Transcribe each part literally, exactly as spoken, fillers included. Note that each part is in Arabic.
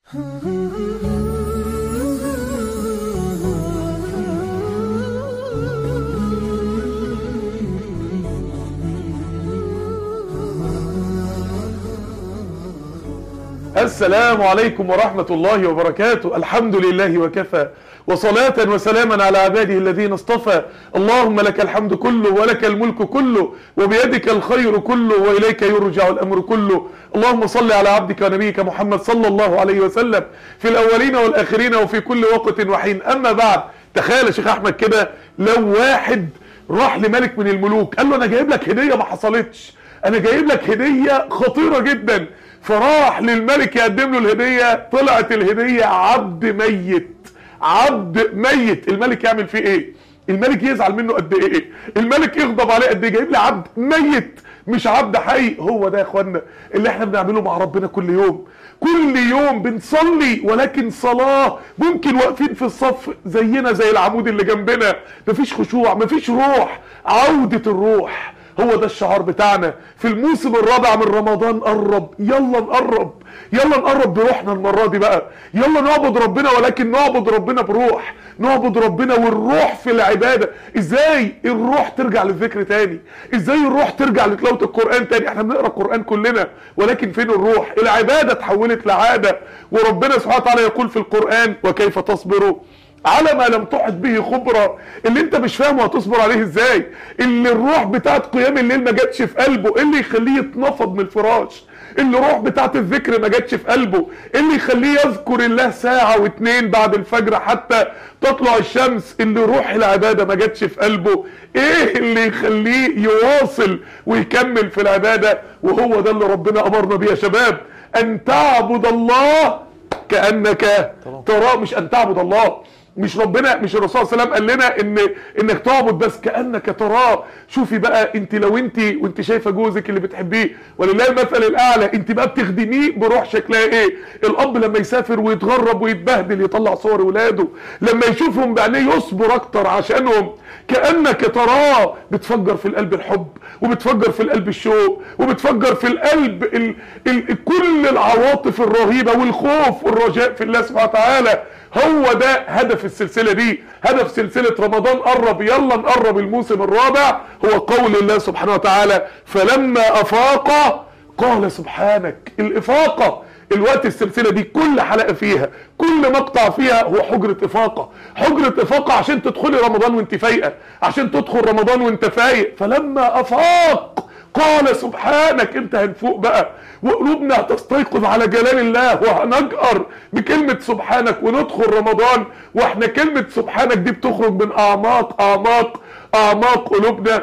السلام عليكم ورحمة الله وبركاته. الحمد لله وكفى، وصلاة وسلاما على عباده الذين اصطفى. اللهم لك الحمد كله ولك الملك كله وبيدك الخير كله وإليك يرجع الأمر كله. اللهم صل على عبدك ونبيك محمد صلى الله عليه وسلم في الأولين والآخرين وفي كل وقت وحين. أما بعد، تخيل يا شيخ أحمد كده لو واحد راح لملك من الملوك قال له أنا جايب لك هدية ما حصلتش، أنا جايب لك هدية خطيرة جدا، فراح للملك يقدم له الهدية، طلعت الهدية عبد ميت، عبد ميت. الملك يعمل فيه ايه؟ الملك يزعل منه قد ايه؟ الملك يغضب عليه قد ايه؟ جايب لي عبد ميت مش عبد حي. هو ده يا اخوانا اللي احنا بنعمله مع ربنا كل يوم. كل يوم بنصلي، ولكن صلاة ممكن واقفين في الصف زينا زي العمود اللي جنبنا، مفيش خشوع، مفيش روح. عودة الروح هو ده الشعار بتاعنا في الموسم الرابع من رمضان. قرب، يلا نقرب، يلا نقرب بروحنا المرة دي بقى. يلا نعبد ربنا، ولكن نعبد ربنا بروح، نعبد ربنا والروح في العبادة. ازاي الروح ترجع للذكر تاني؟ ازاي الروح ترجع لتلاوة القرآن تاني؟ احنا بنقرأ القرآن كلنا، ولكن فين الروح؟ العبادة اتحولت لعادة، وربنا سبحانه وتعالى يقول في القرآن وكيف تصبروا على ما لم تحط به خبرة. اللي انت مش فاهمه هتصبر عليه ازاي؟ اللي الروح بتاعت قيام الليل ما جاتش في قلبه، ايه اللي يخليه يتنفض من الفراش؟ اللي الروح بتاعت الذكر ما جاتش في قلبه، ايه اللي يخليه يذكر الله ساعة واتنين بعد الفجر حتى تطلع الشمس؟ اللي روح العبادة ما جاتش في قلبه، ايه اللي يخليه يواصل ويكمل في العبادة؟ وهو ده اللي ربنا امرنا بيه يا شباب، ان تعبد الله كأنك تراه، مش ان تعبد الله. مش ربنا مش الرسول صلى الله عليه وسلم قال لنا ان انك تعبد بس كأنك تراه. شوفي بقى انت لو انت وانت شايفه جوزك اللي بتحبيه ولله المثل الاعلى، انت بقى بتخدميه بروح شكلها ايه؟ الاب لما يسافر ويتغرب ويتبهدل يطلع صور ولاده، لما يشوفهم بعينيه يصبر اكتر عشانهم. كأنك تراه، بتفجر في القلب الحب، وبتفجر في القلب الشوق، وبتفجر في القلب ال ال كل العواطف الرهيبه والخوف والرجاء في الله سبحانه وتعالى. هو ده هدف السلسلة دي، هدف سلسلة رمضان قرب، يلا نقرب الموسم الرابع. هو قول الله سبحانه وتعالى فلما أفاق قال سبحانك. الإفاقة الوقت السلسلة دي كل حلقة فيها، كل مقطع فيها هو حجرة إفاقة، حجرة إفاقة عشان تدخلي رمضان وانت فايقة، عشان تدخل رمضان وانت فايق. فلما أفاق قال سبحانك. انت هنفوق بقى وقلوبنا هتستيقظ على جلال الله، وهنجأر بكلمة سبحانك وندخل رمضان واحنا كلمة سبحانك دي بتخرج من اعماق اعماق اعماق قلوبنا.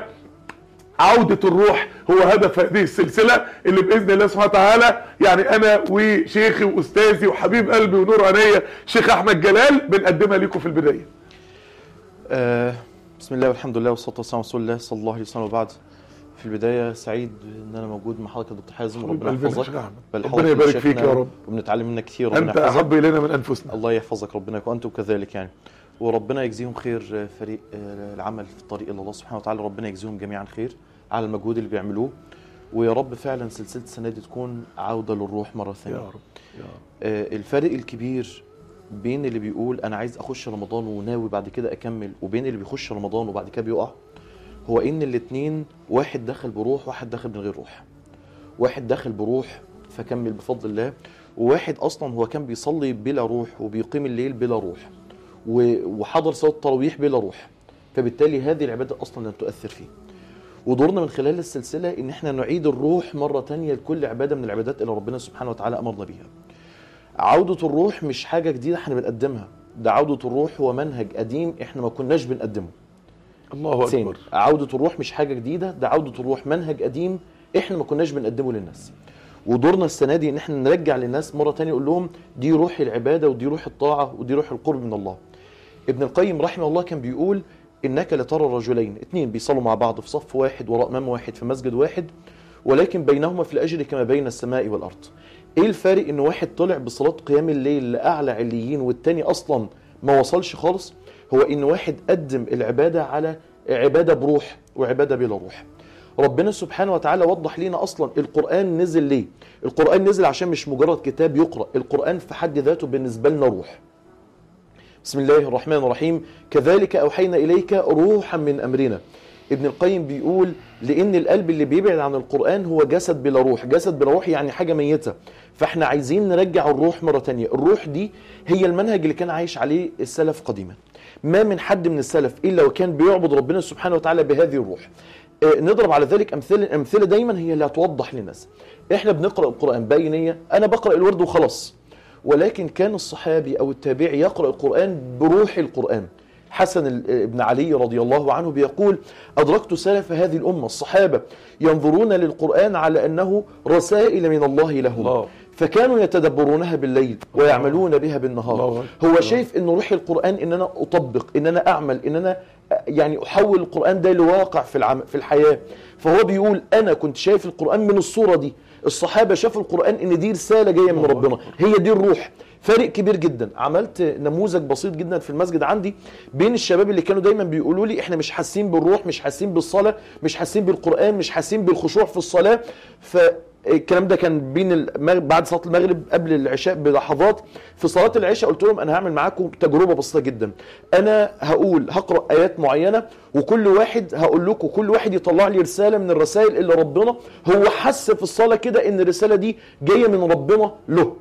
عودة الروح هو هدف هذه السلسلة اللي بإذن الله سبحانه وتعالى يعني أنا وشيخي وأستاذي وحبيب قلبي ونور عينيا شيخ أحمد جلال بنقدمها لكم في البداية. أه بسم الله والحمد لله والصلاة والسلام على رسول الله صلى الله عليه وسلم. وبعد، في البداية سعيد ان انا موجود مع حضرتك يا دكتور حازم، وربنا يحفظك. ربنا يبارك فيك يا رب، وبنتعلم منك كثير. ربنا انت احب الينا من انفسنا. الله يحفظك، ربنا يكون انتم كذلك يعني. وربنا يجزيهم خير فريق العمل في الطريق الى الله سبحانه وتعالى، ربنا يجزيهم جميعا خير على المجهود اللي بيعملوه. ويا رب فعلا سلسلة السنة دي تكون عودة للروح مرة ثانية يا رب. يا رب. الفرق الكبير بين اللي بيقول انا عايز اخش رمضان وناوي بعد كده اكمل، وبين اللي بيخش رمضان وبعد كده بيقع، هو ان الاتنين واحد دخل بروح واحد دخل من غير روح. واحد دخل بروح فكمل بفضل الله، وواحد اصلا هو كان بيصلي بلا روح وبيقيم الليل بلا روح وحضر صلاة التراويح بلا روح، فبالتالي هذه العبادة اصلا لن تؤثر فيه. ودورنا من خلال السلسلة ان احنا نعيد الروح مرة تانية لكل عبادة من العبادات اللي ربنا سبحانه وتعالى امرنا بيها. عودة الروح مش حاجة جديدة احنا بنقدمها، ده عودة الروح هو منهج قديم احنا ما كناش بنقدمه. الله أكبر. عودة الروح مش حاجة جديدة، ده عودة الروح منهج قديم احنا ما كناش بنقدمه للناس. ودورنا السنة دي ان احنا نرجع للناس مرة تانية نقول لهم دي روح العبادة ودي روح الطاعة ودي روح القرب من الله. ابن القيم رحمه الله كان بيقول انك لترى رجلين اتنين بيصلوا مع بعض في صف واحد وراء امام واحد في مسجد واحد، ولكن بينهما في الاجر كما بين السماء والارض. ايه الفارق؟ ان واحد طلع بصلاة قيام الليل لاعلى عليين والتاني اصلا ما وصلش خالص. هو ان واحد قدم العبادة على عبادة بروح وعبادة بلا روح. ربنا سبحانه وتعالى وضح لنا اصلا القرآن نزل ليه. القرآن نزل عشان مش مجرد كتاب يقرأ، القرآن في حد ذاته بالنسبة لنا روح. بسم الله الرحمن الرحيم، كذلك أوحينا إليك روحا من أمرنا. ابن القيم بيقول لأن القلب اللي بيبعد عن القرآن هو جسد بلا روح، جسد بلا روح يعني حاجة ميتة، فاحنا عايزين نرجع الروح مرة تانية. الروح دي هي المنهج اللي كان عايش عليه السلف قديما. ما من حد من السلف إلا وكان بيعبد ربنا سبحانه وتعالى بهذه الروح. اه نضرب على ذلك أمثلة، أمثلة دايما هي اللي هتوضح للناس. احنا بنقرأ القرآن بأي نية؟ أنا بقرأ الورد وخلاص، ولكن كان الصحابي أو التابعي يقرأ القرآن بروح القرآن. حسن بن علي رضي الله عنه بيقول أدركت سلف هذه الأمة الصحابة ينظرون للقرآن على أنه رسائل من الله لهم، الله. فكانوا يتدبرونها بالليل ويعملون بها بالنهار. الله. هو شايف أنه روح القرآن أن أنا أطبق، أن أنا أعمل، أن أنا يعني أحول القرآن ده لواقع في, العم في الحياة. فهو بيقول أنا كنت شايف القرآن من الصورة دي، الصحابة شافوا القرآن ان دي رسالة جاية من ربنا، هي دي الروح. فارق كبير جدا. عملت نموذج بسيط جدا في المسجد عندي بين الشباب اللي كانوا دايما بيقولوا لي احنا مش حاسين بالروح، مش حاسين بالصلاة، مش حاسين بالقرآن، مش حاسين بالخشوع في الصلاة. فالكلام ده كان بين المغرب بعد صلاة المغرب قبل العشاء بلحظات. في صلاة العشاء قلت لهم انا هعمل معاكم تجربة بسيطة جدا. انا هقول هقرأ ايات معينة وكل واحد هقول لكم كل واحد يطلع لي رسالة من الرسائل اللي ربنا هو حس في الصلاة كده ان الرسالة دي جاية من ربنا له.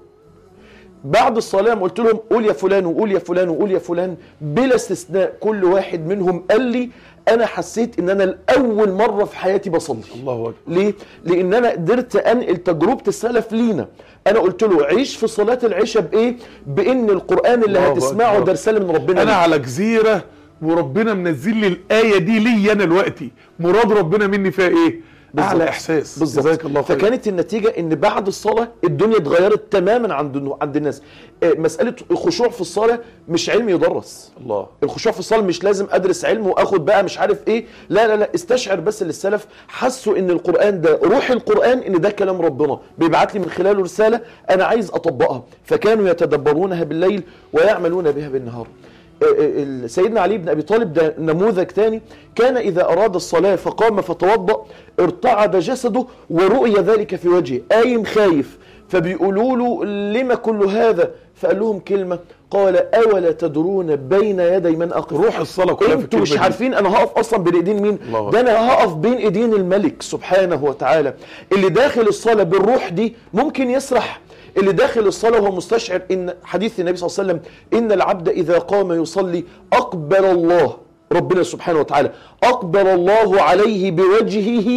بعد الصلاة قلت لهم قول يا فلان وقول يا فلان وقول يا فلان بلا استثناء، كل واحد منهم قال لي انا حسيت ان انا الاول مرة في حياتي بصلي. الله أكبر. ليه؟ لان انا قدرت انقل تجربة السلف لينا. انا قلت له عيش في صلاة العشاء بايه؟ بان القرآن اللي هتسمعه ده رسالة من ربنا. انا على جزيرة وربنا منزل لي الآية دي لي انا دلوقتي، مراد ربنا مني فيها ايه؟ اعلى احساس. جزاك الله خير. فكانت النتيجه ان بعد الصلاه الدنيا اتغيرت تماما عند عند الناس. مساله الخشوع في الصلاه مش علم يدرس. الله. الخشوع في الصلاه مش لازم ادرس علم واخد بقى مش عارف ايه، لا لا لا، استشعر بس اللي السلف حسوا ان القران ده روح القران، ان ده كلام ربنا بيبعت لي من خلاله رساله انا عايز اطبقها، فكانوا يتدبرونها بالليل ويعملون بها بالنهار. سيدنا علي بن أبي طالب ده نموذج تاني، كان إذا أراد الصلاة فقام فتوضأ ارتعد جسده ورؤي ذلك في وجهه، قايم خايف. فبيقولوا له لما كل هذا؟ فقال لهم كلمة، قال أولا تدرون بين يدي من أقف؟ روح الصلاة كلها. انتوا مش عارفين أنا هقف أصلا بين إيدين مين؟ ده أنا هقف بين إيدين الملك سبحانه وتعالى. اللي داخل الصلاة بالروح دي ممكن يسرح، اللي داخل الصلاة وهو مستشعر ان حديث النبي صلى الله عليه وسلم ان العبد اذا قام يصلي اقبل الله ربنا سبحانه وتعالى اقبل الله عليه بوجهه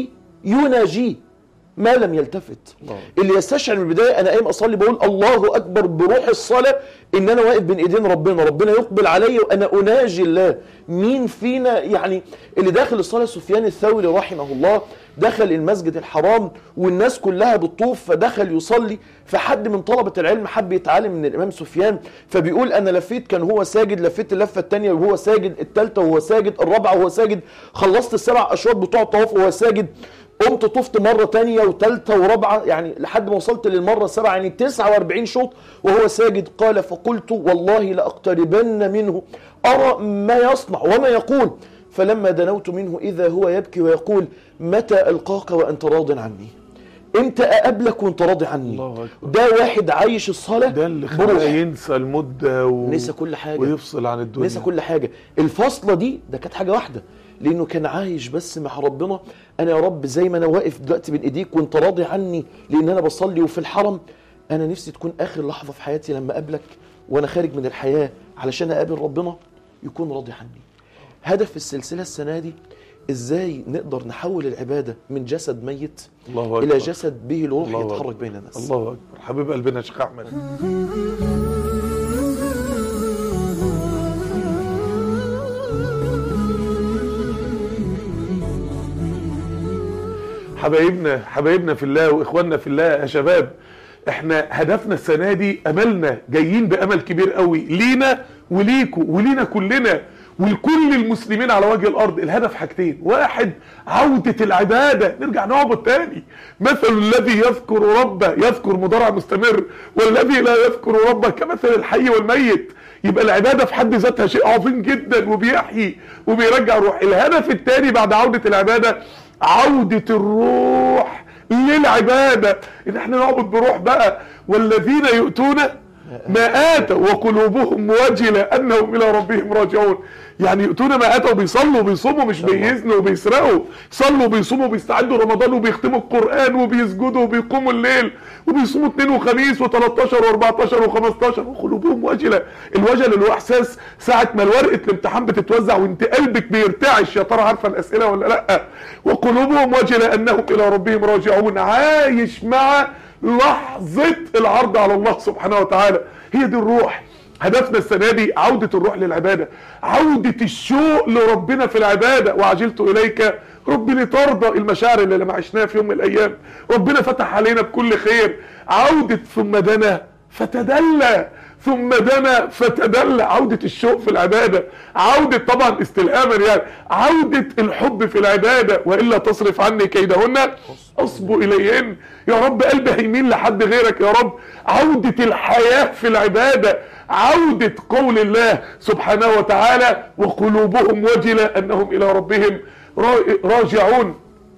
يناجيه ما لم يلتفت. الله. اللي يستشعر من البداية انا قايم اصلي بقول الله اكبر بروح الصلاة، ان انا واقف بين ايدين ربنا، ربنا يقبل علي وانا اناجي الله. مين فينا يعني اللي داخل الصلاة؟ سفيان الثوري رحمه الله دخل المسجد الحرام والناس كلها بتطوف، فدخل يصلي، فحد من طلبة العلم حب يتعلم من الامام سفيان، فبيقول انا لفيت كان هو ساجد، لفيت اللفة الثانية وهو ساجد، الثالثة وهو ساجد، الرابعة وهو ساجد، خلصت السبع اشواط بتوع الطواف وهو ساجد، قمت طفت مرة تانية وثالثة ورابعة، يعني لحد ما وصلت للمرة السبعة، يعني تسعة واربعين شوط وهو ساجد. قال فقلت والله لأقتربن منه أرى ما يصنع وما يقول، فلما دنوت منه إذا هو يبكي ويقول متى ألقاك وأنت راض عني؟ امتى أقابلك وأنت راضي عني؟ الله أكبر. ده واحد عايش الصلاة، ده اللي خلاه ينسى المدة و... نسى كل حاجة ويفصل عن الدنيا، نسى كل حاجة. الفصلة دي ده كانت حاجة واحدة، لأنه كان عايش بس مع ربنا. أنا يا رب زي ما أنا واقف دلوقتي بين إيديك وأنت راضي عني لأن أنا بصلي وفي الحرم، أنا نفسي تكون آخر لحظة في حياتي لما أقابلك وأنا خارج من الحياة علشان أقابل ربنا يكون راضي عني. هدف السلسلة السنة دي إزاي نقدر نحول العبادة من جسد ميت الله إلى جسد به الروح يتحرك بين الناس. الله أكبر. حبيب قلبنا شيخ أحمد. حبايبنا حبايبنا في الله واخواننا في الله يا شباب، احنا هدفنا السنه دي، املنا جايين بامل كبير قوي لينا وليكوا ولينا كلنا ولكل المسلمين على وجه الارض. الهدف حاجتين، واحد عودة العبادة، نرجع نعبد تاني. مثل الذي يذكر ربه، يذكر مضارع مستمر، والذي لا يذكر ربه كمثل الحي والميت. يبقى العبادة في حد ذاتها شيء عظيم جدا وبيحيي وبيرجع روح. الهدف الثاني بعد عودة العبادة عودة الروح للعبادة، ان احنا نعبد بروح بقى. والذين يؤتون ما آتوا وقلوبهم وجلة انهم الى ربهم راجعون. يعني يؤتون ما آتوا، بيصلوا وبيصوموا، مش بيزنوا وبيسرقوا، صلوا وبيصوموا وبيستعدوا رمضان وبيختموا القرآن وبيسجدوا وبيقوموا الليل وبيصوموا اثنين وخميس وتلتاشر واربعتاشر وخمستاشر وقلوبهم وجلة. الوجل اللي هو احساس ساعة ما الورقة الامتحان بتتوزع وانت قلبك بيرتعش، يا ترى عارفة الاسئلة ولا لا. وقلوبهم وجلة انهم الى ربهم راجعون، عايش مع لحظة العرض على الله سبحانه وتعالى. هي دي الروح. هدفنا السنة دي عودة الروح للعبادة، عودة الشوق لربنا في العبادة. وعجلت إليك ربي لترضى، المشاعر اللي لما عشناها في يوم من الأيام ربنا فتح علينا بكل خير. عودة ثم دنا فتدلى، ثم دنا فتدلى، عودة الشوق في العبادة، عودة طبعا استلهاما يعني عودة الحب في العبادة. وإلا تصرف عني كيدهن أصب إليهن، يا رب قلبي هيميل لحد غيرك يا رب. عودة الحياة في العبادة، عودة قول الله سبحانه وتعالى وقلوبهم وجلة أنهم إلى ربهم راجعون.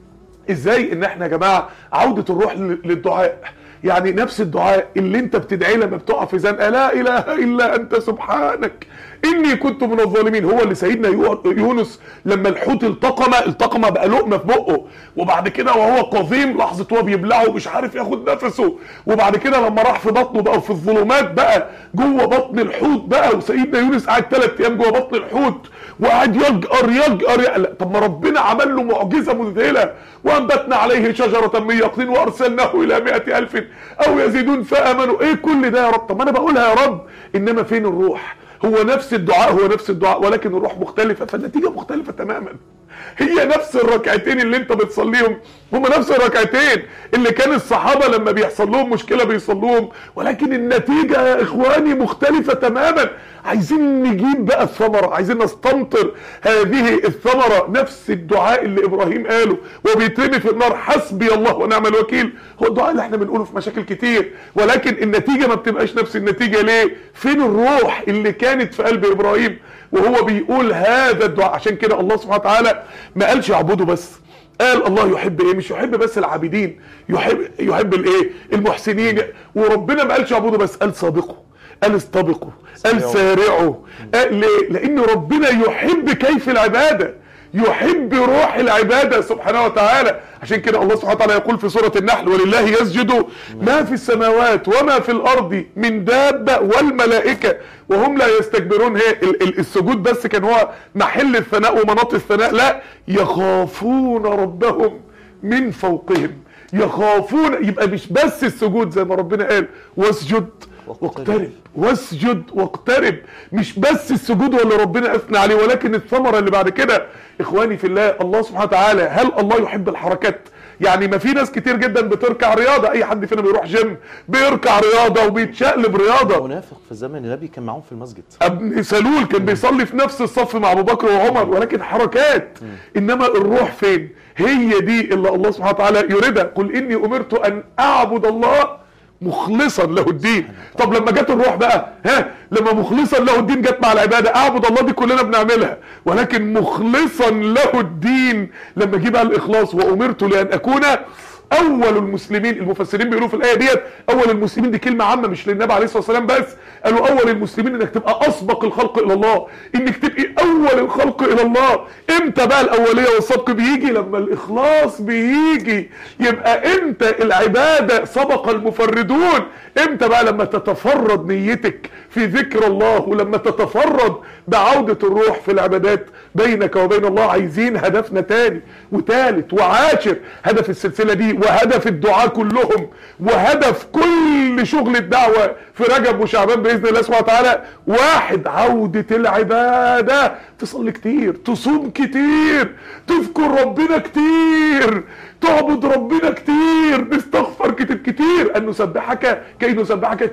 إزاي؟ إن احنا يا جماعة عودة الروح للدعاء، يعني نفس الدعاء اللي انت بتدعي لما بتقع في زنقه، لا اله الا انت سبحانك اني كنت من الظالمين. هو اللي سيدنا يونس لما الحوت التقم التقم بقى لقمه في بقه، وبعد كده وهو قظيم لحظه هو بيبلعه ومش عارف ياخد نفسه، وبعد كده لما راح في بطنه بقى في الظلمات بقى جوه بطن الحوت بقى. وسيدنا يونس قعد ثلاث ايام جوه بطن الحوت وقعد يجأر يجأر يقلق. طب ما ربنا عمل له معجزه مذهله، وانبتنا عليه شجره من يقطين وارسلناه الى مئة الف او يزيدون فامنوا. ايه كل ده يا رب؟ طب ما انا بقولها يا رب، انما فين الروح؟ هو نفس الدعاء هو نفس الدعاء ولكن الروح مختلفه، فالنتيجه مختلفه تماما. هي نفس الركعتين اللي انت بتصليهم هم نفس الركعتين اللي كان الصحابه لما بيحصل لهم مشكله بيصلوهم، ولكن النتيجه يا اخواني مختلفه تماما. عايزين نجيب بقى الثمره، عايزين نستمطر هذه الثمره. نفس الدعاء اللي ابراهيم قاله وبيترمي في النار حسبي الله ونعم الوكيل، هو الدعاء اللي احنا بنقوله في مشاكل كتير، ولكن النتيجه ما بتبقاش نفس النتيجه. ليه؟ فين الروح اللي كانت في قلب ابراهيم وهو بيقول هذا الدعاء؟ عشان كده الله سبحانه وتعالى ما قالش يعبدوا بس، قال الله يحب ايه؟ مش يحب بس العابدين، يحب يحب الايه؟ المحسنين. وربنا ما قالش يعبدوا بس، قال سابقوا، قال استبقوا، قال سارعوا. قال ليه؟ لان ربنا يحب كيف العباده، يحب روح العباده سبحانه وتعالى. عشان كده الله سبحانه وتعالى يقول في سوره النحل ولله يسجد ما في السماوات وما في الارض من دابه والملائكه وهم لا يستكبرون. هي السجود بس كان هو محل الثناء ومناط الثناء؟ لا، يخافون ربهم من فوقهم، يخافون. يبقى مش بس السجود زي ما ربنا قال واسجد واقترب، واسجد واقترب، مش بس السجود واللي ربنا اثنى عليه، ولكن الثمره اللي بعد كده. اخواني في الله، الله سبحانه وتعالى هل الله يحب الحركات؟ يعني ما في ناس كتير جدا بتركع رياضه، اي حد فينا بيروح جيم بيركع رياضه وبيتشقلب رياضه. منافق في زمن النبي كان معاهم في المسجد، ابن سلول كان بيصلي في نفس الصف مع ابو بكر وعمر، ولكن حركات. انما الروح فين؟ هي دي اللي الله سبحانه وتعالى يريدها. قل اني امرت ان اعبد الله مخلصا له الدين. طب لما جت الروح بقى، ها لما مخلصا له الدين جت مع العباده، اعبد الله دي كلنا بنعملها، ولكن مخلصا له الدين لما جه بقى الاخلاص. وامرت لان اكون اول المسلمين. المفسرين بيقولوا في الايه ديت اول المسلمين دي كلمه عامه مش للنبي عليه الصلاه والسلام بس، قالوا اول المسلمين انك تبقى اسبق الخلق الى الله، انك تبقي اول الخلق الى الله. امتى بقى الاوليه والسبق بيجي؟ لما الاخلاص بيجي. يبقى امتى العباده سبق المفردون؟ امتى بقى؟ لما تتفرد نيتك في ذكر الله، ولما تتفرد بعوده الروح في العبادات بينك وبين الله. عايزين هدفنا تاني وتالت وعاشر، هدف السلسله دي وهدف الدعاء كلهم وهدف كل شغل الدعوه في رجب وشعبان باذن الله سبحانه وتعالى واحد: عوده العباده. تصلي كتير، تصوم كتير، تذكر ربنا كتير، تعبد ربنا كتير، نستغفر كتير كتير، ان نسبحك كي نسبحك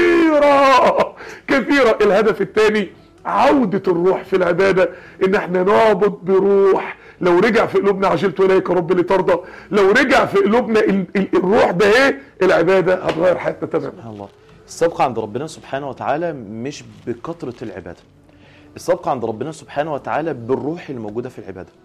كثيرا كثيرا. الهدف الثاني عودة الروح في العبادة، ان احنا نعبد بروح. لو رجع في قلوبنا عجلت اليك رب لترضى، لو رجع في قلوبنا ال ال الروح ده ايه؟ العبادة هتغير حياتنا تماما. سبحان الله. السبق عند ربنا سبحانه وتعالى مش بكثرة العبادة، السبق عند ربنا سبحانه وتعالى بالروح الموجودة في العبادة.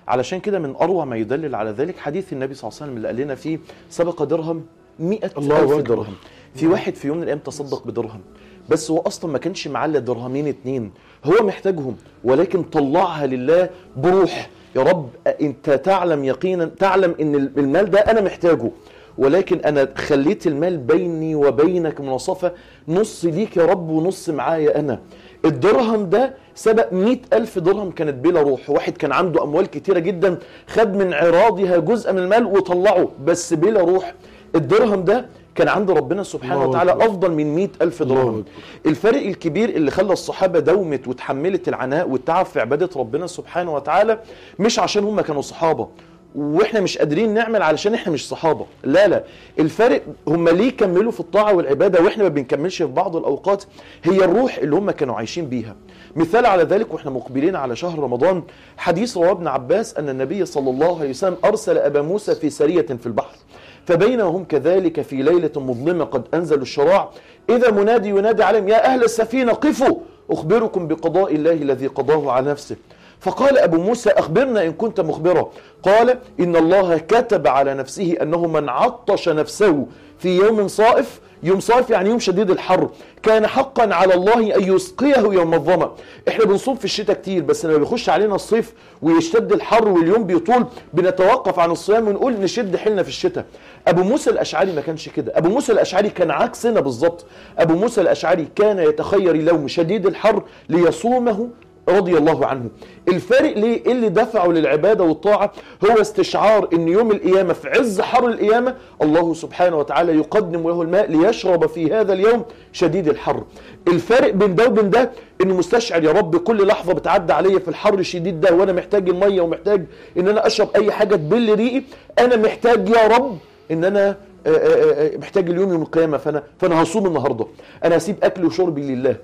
علشان كده من اروع ما يدلل على ذلك حديث النبي صلى الله عليه وسلم اللي قال لنا فيه سبق درهم مئة ألف درهم. في واحد في يوم من الايام تصدق بدرهم، بس هو اصلا ما كانش معاه الا درهمين اتنين هو محتاجهم، ولكن طلعها لله بروح. يا رب انت تعلم يقينا، تعلم ان المال ده انا محتاجه، ولكن انا خليت المال بيني وبينك مناصفة، نص ليك يا رب ونص معايا انا. الدرهم ده سبق مئة ألف درهم كانت بلا روح. واحد كان عنده أموال كتيرة جدا، خد من عراضها جزء من المال وطلعه بس بلا روح. الدرهم ده كان عند ربنا سبحانه وتعالى أفضل من مئة ألف درهم. الفرق الكبير اللي خلى الصحابة دومت وتحملت العناء والتعب في عبادة ربنا سبحانه وتعالى مش عشان هم كانوا صحابة واحنا مش قادرين نعمل علشان احنا مش صحابة، لا لا، الفرق هم ليه كملوا في الطاعة والعبادة واحنا ما بنكملش في بعض الأوقات، هي الروح اللي هم كانوا عايشين بيها. مثال على ذلك واحنا مقبلين على شهر رمضان، حديث رواه ابن عباس أن النبي صلى الله عليه وسلم أرسل أبا موسى في سرية في البحر، فبينما هم كذلك في ليلة مظلمة قد أنزلوا الشراع إذا منادي ينادي عليهم يا أهل السفينة قفوا أخبركم بقضاء الله الذي قضاه على نفسه. فقال أبو موسى أخبرنا إن كنت مخبرا. قال إن الله كتب على نفسه أنه من عطش نفسه في يوم صائف، يوم صائف يعني يوم شديد الحر، كان حقا على الله أن يسقيه يوم الظمأ. احنا بنصوم في الشتاء كتير، بس لما بيخش علينا الصيف ويشتد الحر واليوم بيطول بنتوقف عن الصيام ونقول نشد حيلنا في الشتاء. أبو موسى الأشعري ما كانش كده، أبو موسى الأشعري كان عكسنا بالظبط. أبو موسى الأشعري كان يتخير يوم شديد الحر ليصومه رضي الله عنه. الفارق ليه اللي دفعه للعبادة والطاعة هو استشعار ان يوم القيامة في عز حر القيامة الله سبحانه وتعالى يقدم له الماء ليشرب في هذا اليوم شديد الحر. الفارق بين ده وبين ده انه مستشعر يا رب كل لحظة بتعدي عليا في الحر الشديد ده وانا محتاج المية ومحتاج ان انا اشرب اي حاجة تبل ريقي، انا محتاج يا رب ان انا محتاج اليوم يوم القيامة، فانا فانا هصوم النهاردة، انا هسيب اكلي وشربي لله.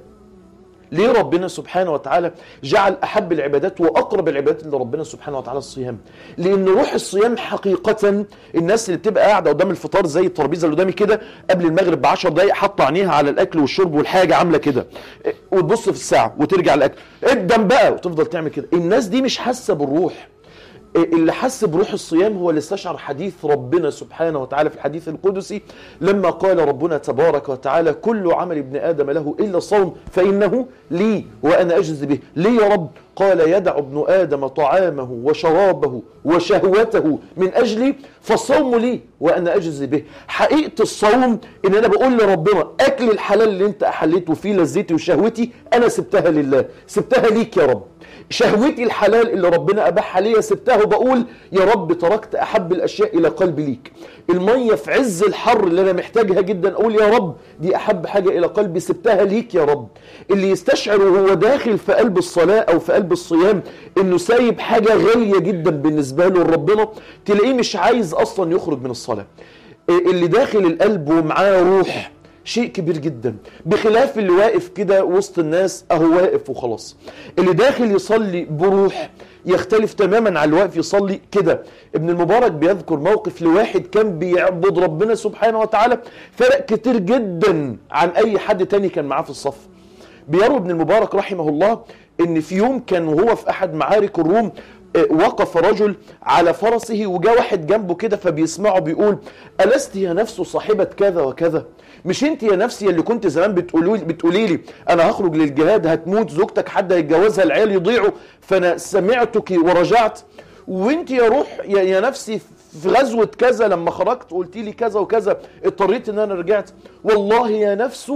ليه ربنا سبحانه وتعالى جعل أحب العبادات وأقرب العبادات لربنا سبحانه وتعالى الصيام؟ لأن روح الصيام حقيقة الناس اللي بتبقى قاعدة قدام الفطار زي الترابيزة اللي قدامي كده قبل المغرب بعشر دقايق حاطة عينيها على الأكل والشرب والحاجة عاملة كده وتبص في الساعة وترجع الأكل قدام بقى وتفضل تعمل كده، الناس دي مش حاسة بالروح. اللي حس بروح الصيام هو اللي استشعر حديث ربنا سبحانه وتعالى في الحديث القدسي لما قال ربنا تبارك وتعالى كل عمل ابن آدم له إلا الصوم فإنه لي وأنا أجزي به. ليه يا رب؟ قال يدع ابن آدم طعامه وشرابه وشهوته من أجلي فالصوم لي وأنا أجزي به. حقيقة الصوم إن أنا بقول لربنا أكل الحلال اللي أنت أحليته فيه لذتي وشهوتي أنا سبتها لله، سبتها ليك يا رب. شهوتي الحلال اللي ربنا أباحها ليا سبتها وبقول يا رب تركت أحب الأشياء إلى قلبي ليك. المية في عز الحر اللي أنا محتاجها جدا أقول يا رب دي أحب حاجة إلى قلبي سبتها ليك يا رب. اللي يستشعر وهو داخل في قلب الصلاة أو في قلب الصيام إنه سايب حاجة غالية جدا بالنسبة له لربنا تلاقيه مش عايز أصلا يخرج من الصلاة. اللي داخل القلب ومعاه روح شيء كبير جدا، بخلاف اللي واقف كده وسط الناس اهو واقف وخلاص. اللي داخل يصلي بروح يختلف تماما عن اللي واقف يصلي كده. ابن المبارك بيذكر موقف لواحد كان بيعبد ربنا سبحانه وتعالى فرق كتير جدا عن اي حد تاني كان معاه في الصف. بيروي ابن المبارك رحمه الله ان في يوم كان وهو في احد معارك الروم وقف رجل على فرسه وجاء واحد جنبه كده فبيسمعه بيقول ألست يا نفس صاحبة كذا وكذا؟ مش انت يا نفسي اللي كنت زمان بتقولي بتقولي لي انا هخرج للجهاد هتموت زوجتك حد هيتجوزها العيال يضيعوا فانا سمعتك ورجعت، وانت يا روح يا, يا نفسي في غزوة كذا لما خرجت قلت لي كذا وكذا اضطريت ان انا رجعت، والله يا نفس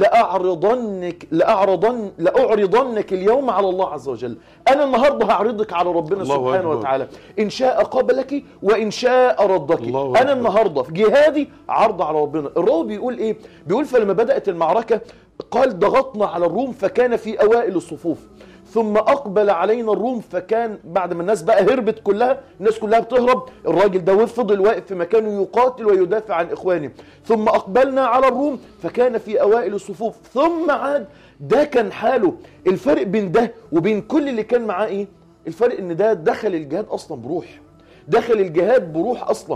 لأعرضنك لأعرضن لأعرضنك اليوم على الله عز وجل. انا النهارده هعرضك على ربنا سبحانه أكبر. وتعالى ان شاء قبلك وان شاء ردك. انا النهارده في جهادي عرض على ربنا. الراوي بيقول ايه؟ بيقول فلما بدأت المعركة قال ضغطنا على الروم فكان في اوائل الصفوف ثم أقبل علينا الروم فكان بعد ما الناس بقى هربت كلها الناس كلها بتهرب الراجل ده فضل واقف في مكانه يقاتل ويدافع عن إخوانه. ثم أقبلنا على الروم فكان في أوائل الصفوف ثم عاد. ده كان حاله. الفرق بين ده وبين كل اللي كان معاه إيه؟ الفرق إن ده دخل الجهاد أصلا بروح، دخل الجهاد بروح أصلا.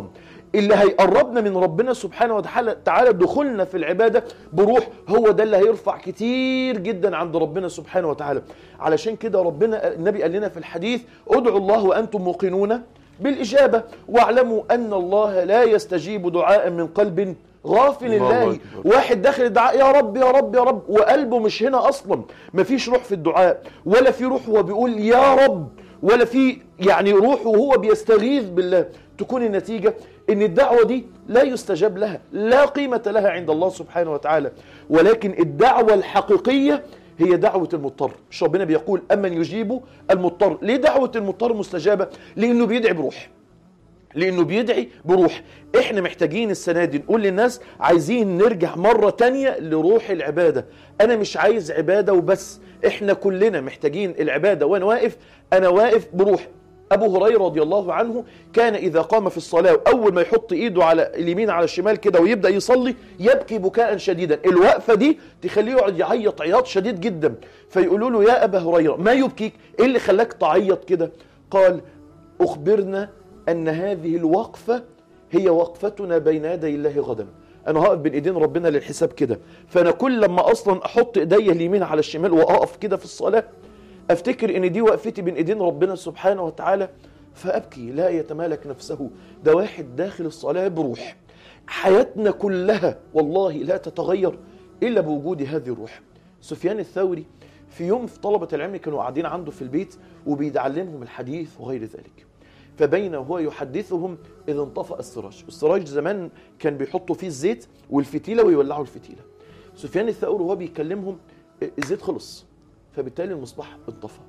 اللي هيقربنا من ربنا سبحانه وتعالى تعالى دخولنا في العبادة بروح، هو ده اللي هيرفع كتير جدا عند ربنا سبحانه وتعالى. علشان كده ربنا النبي قال لنا في الحديث ادعوا الله وأنتم موقنون بالإجابة واعلموا أن الله لا يستجيب دعاء من قلب غافل الله. واحد داخل الدعاء يا رب يا رب يا رب وقلبه مش هنا أصلا، مفيش روح في الدعاء، ولا في روح وهو بيقول يا رب، ولا في يعني روح وهو بيستغيث بالله. تكون النتيجة ان الدعوة دي لا يستجاب لها، لا قيمة لها عند الله سبحانه وتعالى. ولكن الدعوة الحقيقية هي دعوة المضطر. مش ربنا بيقول أمن يجيب المضطر؟ ليه دعوة المضطر مستجابة؟ لأنه بيدعي بروح، لأنه بيدعي بروح. احنا محتاجين السنة دي نقول للناس عايزين نرجع مرة تانية لروح العبادة. أنا مش عايز عبادة وبس، احنا كلنا محتاجين العبادة وأنا واقف أنا واقف بروح. أبو هريرة رضي الله عنه كان إذا قام في الصلاة أول ما يحط إيده على اليمين على الشمال كده ويبدأ يصلي يبكي بكاء شديدا. الوقفة دي تخليه يقعد يعيط عياط شديد جدا. فيقولوا له يا أبا هريرة ما يبكيك؟ إيه اللي خلاك تعيط كده؟ قال أخبرنا أن هذه الوقفة هي وقفتنا بين يدي الله غدا. أنا هقف بين إيدين ربنا للحساب كده، فأنا كل لما أصلا أحط إيدي اليمين على الشمال وأقف كده في الصلاة أفتكر إن دي وقفتي بين إيدين ربنا سبحانه وتعالى فأبكي. لا يتمالك نفسه. ده واحد داخل الصلاة بروح. حياتنا كلها والله لا تتغير إلا بوجود هذه الروح. سفيان الثوري في يوم في طلبة العلم كانوا قاعدين عنده في البيت وبيتعلمهم الحديث وغير ذلك، فبين هو يحدثهم إذ انطفأ السراج. السراج زمان كان بيحطوا فيه الزيت والفتيلة ويولعوا الفتيلة. سفيان الثوري وهو بيكلمهم الزيت خلص، فبالتالي المصباح انطفى.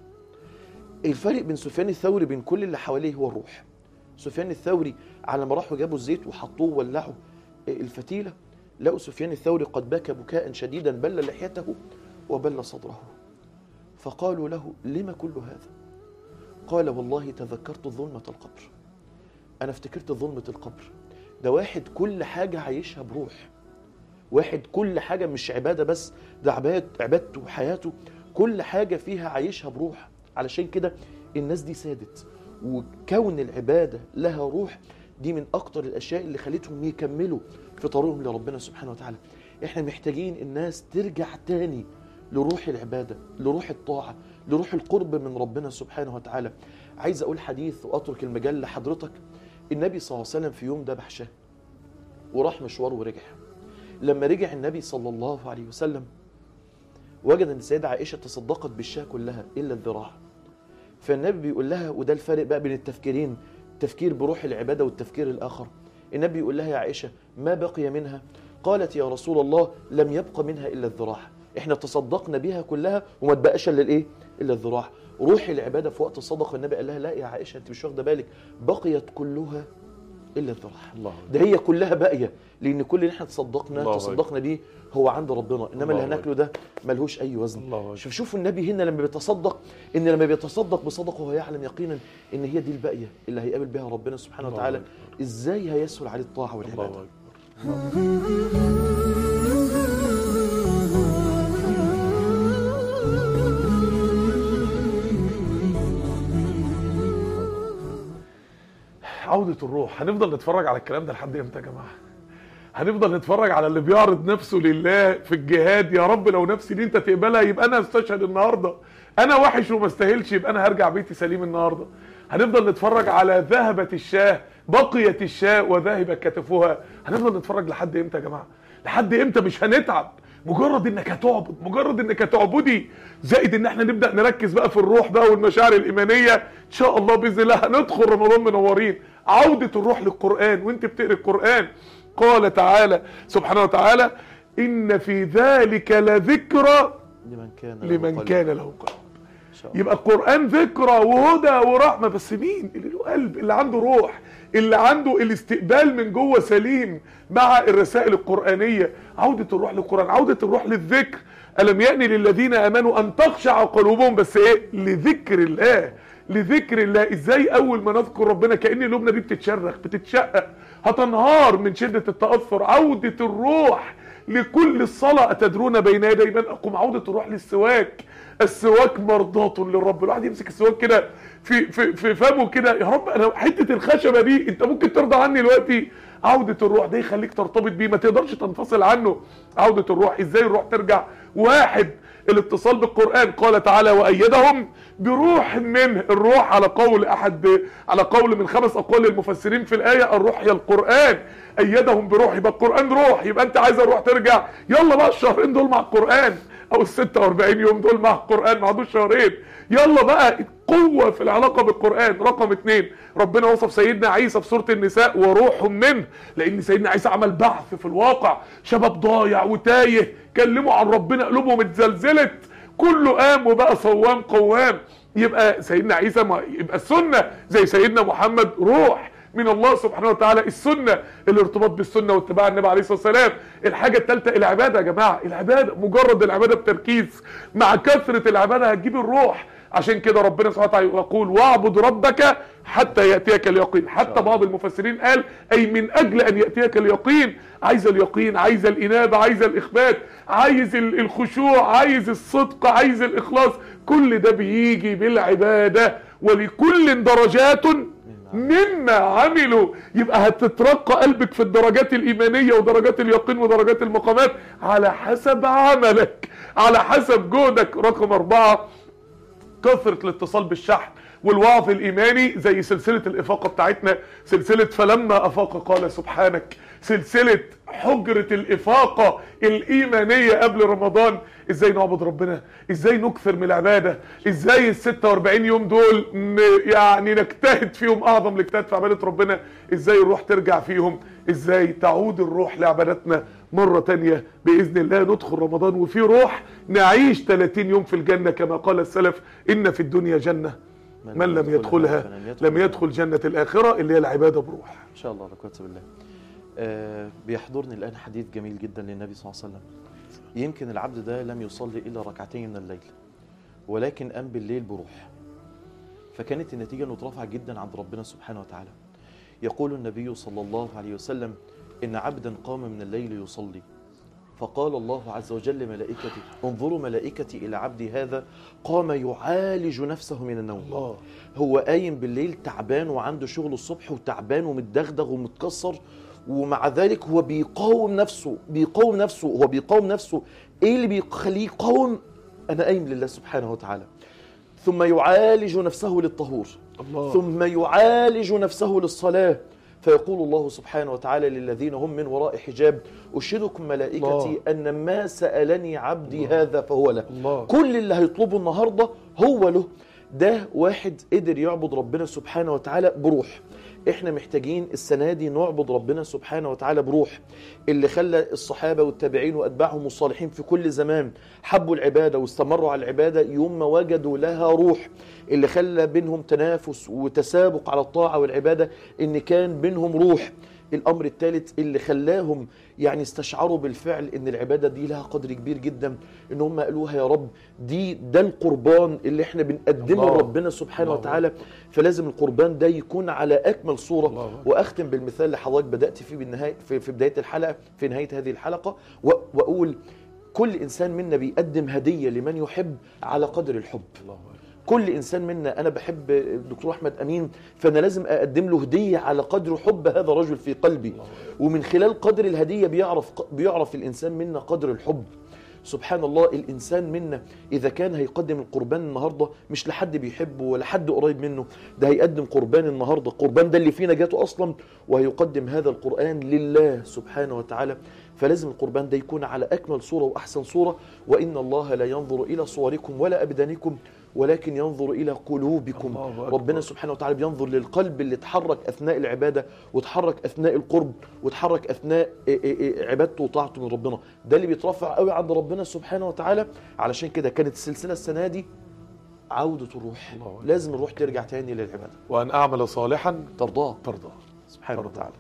الفرق بين سفيان الثوري بين كل اللي حواليه هو الروح. سفيان الثوري على ما راحوا جابوا الزيت وحطوه وولعوا الفتيلة لقوا سفيان الثوري قد بكى بكاء شديدا بل لحيته وبل صدره. فقالوا له لما كل هذا؟ قال والله تذكرت ظلمة القبر. أنا افتكرت ظلمة القبر. ده واحد كل حاجة عايشها بروح، واحد كل حاجة مش عبادة بس، ده عبادته وحياته كل حاجة فيها عايشها بروح. علشان كده الناس دي سادت، وكون العبادة لها روح دي من أكتر الأشياء اللي خلتهم يكملوا في طريقهم لربنا سبحانه وتعالى. احنا محتاجين الناس ترجع تاني لروح العبادة، لروح الطاعة، لروح القرب من ربنا سبحانه وتعالى. عايز أقول حديث وأترك المجال لحضرتك. النبي صلى الله عليه وسلم في يوم ذبح شاه وراح مشوار ورجع. لما رجع النبي صلى الله عليه وسلم وجد أن السيدة عائشة تصدقت بالشاه كلها إلا الذراع. فالنبي بيقول لها، وده الفرق بقى بين التفكيرين، التفكير بروح العبادة والتفكير الآخر. النبي يقول لها يا عائشة ما بقي منها؟ قالت يا رسول الله لم يبق منها إلا الذراع. احنا تصدقنا بها كلها وما تبقاش الا الايه؟ الا الذراع. روح العباده في وقت الصدقه النبي قال لها لا يا عائشه انت مش واخده بالك، بقيت كلها الا الذراع. ده هي كلها باقيه، لان كل اللي احنا تصدقنا تصدقنا بيه هو عند ربنا، انما اللي هناكله ده ملهوش اي وزن. شوف شوفوا النبي هنا لما بيتصدق، ان لما بيتصدق بصدقه هو يعلم يقينا ان هي دي الباقيه اللي هيقابل بها ربنا سبحانه وتعالى. ازاي هيسهل عليه الطاعه والعباده. عودة الروح. هنفضل نتفرج على الكلام ده لحد امتى يا جماعة؟ هنفضل نتفرج على اللي بيعرض نفسه لله في الجهاد. يا رب لو نفسي دي انت تقبلها يبقى انا استشهد النهارده، انا وحش وما استاهلش يبقى انا هرجع بيتي سليم النهارده. هنفضل نتفرج على ذهبت الشاه بقيت الشاه وذهب كتفها. هنفضل نتفرج لحد امتى يا جماعة؟ لحد امتى؟ مش هنتعب. مجرد انك هتعبد، مجرد انك هتعبدي، زائد ان احنا نبدا نركز بقى في الروح بقى والمشاعر الايمانيه، ان شاء الله باذن الله هندخل رمضان منورين. عوده الروح للقران وانت بتقرا القران. قال تعالى سبحانه وتعالى ان في ذلك لذكرى لمن كان لمن كان له قلب. يبقى القرآن ذكرى وهدى ورحمة، بس مين اللي له قلب؟ اللي عنده روح، اللي عنده الاستقبال من جوه سليم مع الرسائل القرآنية. عودة الروح للقرآن، عودة الروح للذكر. ألم يأن للذين آمنوا أن تخشع قلوبهم، بس إيه؟ لذكر الله، لذكر الله. إزاي أول ما نذكر ربنا كأن قلوبنا دي بتتشرخ بتتشقق هتنهار من شدة التأثر. عودة الروح لكل الصلاة. أتدرون بين يدي من أقوم؟ عودة الروح للسواك، السواك مرضاة للرب. الواحد يمسك السواك كده في في في فمه كده، يا رب انا حته الخشبه دي انت ممكن ترضى عني دلوقتي. عوده الروح ده يخليك ترتبط بيه، ما تقدرش تنفصل عنه. عوده الروح، ازاي الروح ترجع؟ واحد، الاتصال بالقرآن. قال تعالى وأيدهم بروح منه. الروح على قول احد على قول من خمس اقوال المفسرين في الآية، الروح هي القرآن. أيدهم بروح، يبقى القرآن روح. يبقى انت عايز الروح ترجع، يلا بقى الشهرين دول مع القرآن، او الستة واربعين يوم دول مع القرآن، ما عادوش شهرين. يلا بقى قوة في العلاقة بالقرآن. رقم اتنين، ربنا وصف سيدنا عيسى في سورة النساء وروح منه، لان سيدنا عيسى عمل بحث في الواقع. شباب ضايع وتايه كلموا عن ربنا قلوبهم اتزلزلت، كله قام وبقى صوام قوام. يبقى سيدنا عيسى ما يبقى السنة زي سيدنا محمد روح من الله سبحانه وتعالى. السنة الارتباط بالسنة واتباع النبي عليه الصلاة والسلام. الحاجة الثالثة العبادة يا جماعة. العبادة مجرد العبادة بتركيز مع كثرة العبادة هتجيب الروح. عشان كده ربنا سبحانه وتعالى يقول واعبد ربك حتى يأتيك اليقين. حتى بعض المفسرين قال اي من اجل ان يأتيك اليقين. عايز اليقين، عايز الانابة، عايز الاخبات، عايز الخشوع، عايز الصدق، عايز الاخلاص. كل ده بيجي بالعبادة. ولكل درجات مما عملوا. يبقى هتترقى قلبك في الدرجات الإيمانية ودرجات اليقين ودرجات المقامات على حسب عملك، على حسب جهدك. رقم أربعة، كثرة الاتصال بالشحن والوعظ الإيماني، زي سلسلة الإفاقة بتاعتنا، سلسلة فلما أفاق قال سبحانك، سلسلة حجرة الإفاقة الإيمانية قبل رمضان. إزاي نعبد ربنا، إزاي نكثر من العبادة، إزاي الستة واربعين يوم دول يعني نجتهد فيهم أعظم الاجتهاد في عبادة ربنا، إزاي الروح ترجع فيهم، إزاي تعود الروح لعبادتنا مرة تانية بإذن الله. ندخل رمضان وفي روح نعيش ثلاثين يوم في الجنة كما قال السلف إن في الدنيا جنة من لم يدخلها لم يدخل جنة الآخرة، اللي هي العبادة بروح. إن شاء الله. لا قوة إلا بالله. آه بيحضرني الآن حديث جميل جدا للنبي صلى الله عليه وسلم. يمكن العبد ده لم يصلي إلا ركعتين من الليل، ولكن قام بالليل بروح، فكانت النتيجة أنه اترفع جدا عند ربنا سبحانه وتعالى. يقول النبي صلى الله عليه وسلم إن عبدا قام من الليل يصلي، فقال الله عز وجل ملائكتي انظروا ملائكتي إلى عبدي هذا قام يعالج نفسه من النوم. الله. هو قايم بالليل تعبان وعنده شغل الصبح وتعبان ومتدغدغ ومتكسر، ومع ذلك هو بيقاوم نفسه بيقاوم نفسه هو بيقاوم نفسه. ايه اللي بيخليه يقاوم؟ انا قايم لله سبحانه وتعالى. ثم يعالج نفسه للطهور. الله. ثم يعالج نفسه للصلاة، فيقول الله سبحانه وتعالى للذين هم من وراء حجاب أشهدكم ملائكتي الله. أن ما سألني عبدي الله. هذا فهو له. الله. كل اللي هيطلبه النهاردة هو له. ده واحد قدر يعبد ربنا سبحانه وتعالى بروح. احنا محتاجين السنة دي نعبد ربنا سبحانه وتعالى بروح. اللي خلى الصحابة والتابعين وأتباعهم الصالحين في كل زمان حبوا العبادة واستمروا على العبادة يوم ما وجدوا لها روح. اللي خلى بينهم تنافس وتسابق على الطاعة والعبادة إن كان بينهم روح. الأمر الثالث اللي خلاهم يعني استشعروا بالفعل إن العبادة دي لها قدر كبير جدا، إن هم قالوها يا رب دي ده القربان اللي احنا بنقدمه لربنا سبحانه الله وتعالى، فلازم القربان ده يكون على أكمل صورة. الله. وأختم بالمثال اللي حضرتك بدأت فيه بالنهاية في, في بداية الحلقة في نهاية هذه الحلقة، وأقول كل إنسان منا بيقدم هدية لمن يحب على قدر الحب. الله. كل إنسان منا، أنا بحب الدكتور أحمد أمين فأنا لازم أقدم له هدية على قدر حب هذا الرجل في قلبي، ومن خلال قدر الهدية بيعرف بيعرف الإنسان منا قدر الحب. سبحان الله، الإنسان منا إذا كان هيقدم القربان النهاردة مش لحد بيحبه ولا حد قريب منه، ده هيقدم قربان النهاردة، قربان ده اللي فينا جاته أصلا، وهيقدم هذا القرآن لله سبحانه وتعالى. فلازم القربان ده يكون على أكمل صورة وأحسن صورة. وإن الله لا ينظر إلى صوركم ولا أبدانكم ولكن ينظر إلى قلوبكم. ربنا سبحانه وتعالى بينظر للقلب اللي اتحرك أثناء العبادة وتحرك أثناء القرب وتحرك أثناء عبادته وطاعته من ربنا. ده اللي بيترفع قوي عند ربنا سبحانه وتعالى. علشان كده كانت السلسلة السنة دي عودة الروح. لازم الروح ترجع تاني للعبادة. وأن أعمل صالحا ترضاه ترضاه سبحانه وتعالى.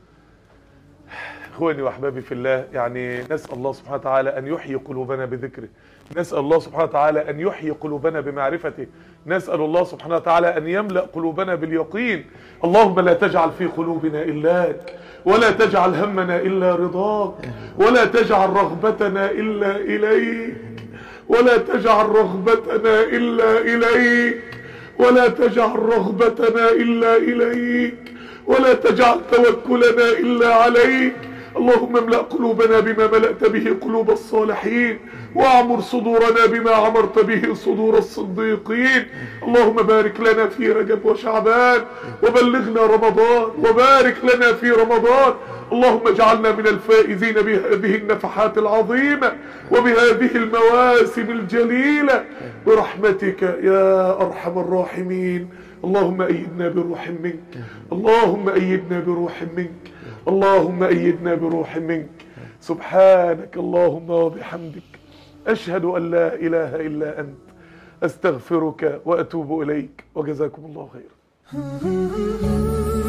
إخواني وأحبابي في الله، يعني نسأل الله سبحانه وتعالى أن يحيي قلوبنا بذكره، نسأل الله سبحانه وتعالى أن يحيي قلوبنا بمعرفته، نسأل الله سبحانه وتعالى أن يملأ قلوبنا باليقين. اللهم لا تجعل في قلوبنا إلاك، ولا تجعل همنا إلا رضاك، ولا تجعل رغبتنا إلا إليك، ولا تجعل رغبتنا إلا إليك، ولا تجعل رغبتنا إلا إليك، ولا تجعل توكلنا إلا عليك. اللهم املأ قلوبنا بما ملأت به قلوب الصالحين، واعمر صدورنا بما عمرت به صدور الصديقين. اللهم بارك لنا في رجب وشعبان، وبلغنا رمضان، وبارك لنا في رمضان. اللهم اجعلنا من الفائزين بهذه النفحات العظيمة وبهذه المواسم الجليلة برحمتك يا أرحم الراحمين. اللهم أيدنا بروح منك، اللهم أيدنا بروح منك، اللهم أيدنا بروح منك. سبحانك اللهم وبحمدك، أشهد أن لا إله إلا أنت، أستغفرك وأتوب إليك، وجزاكم الله خيرا.